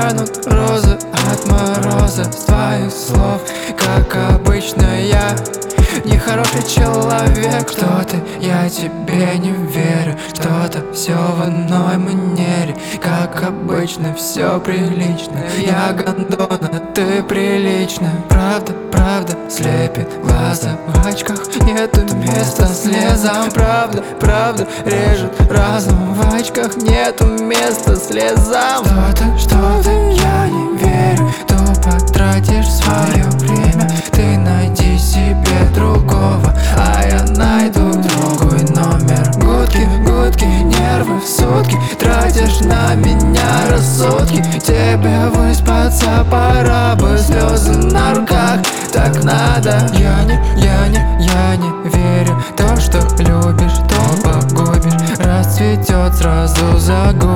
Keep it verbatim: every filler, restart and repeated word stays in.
вянут розы от мороза с твоих слов. Как обычно я нехороший человек. Кто ты? Я тебе не верю. Что-то все в одной манере. Как обычно, все прилично. Я гондона, ты приличная. Правда, правда, слепит глаза. В очках нету места слезам. Правда, правда, режет разум. В очках нету места слезам. Что-то, что-то, я не верю. Тупо тратишь свое время. Ты найди себе другого, а я найду другой номер. Гудки, гудки, нервы в сутки. Тратишь на меня рассудки. Тебе выспаться пора бы, слезы на руках, так надо. Я не, я не, я не верю. То, что любишь, то погубишь. Расцветет, сразу загубишь.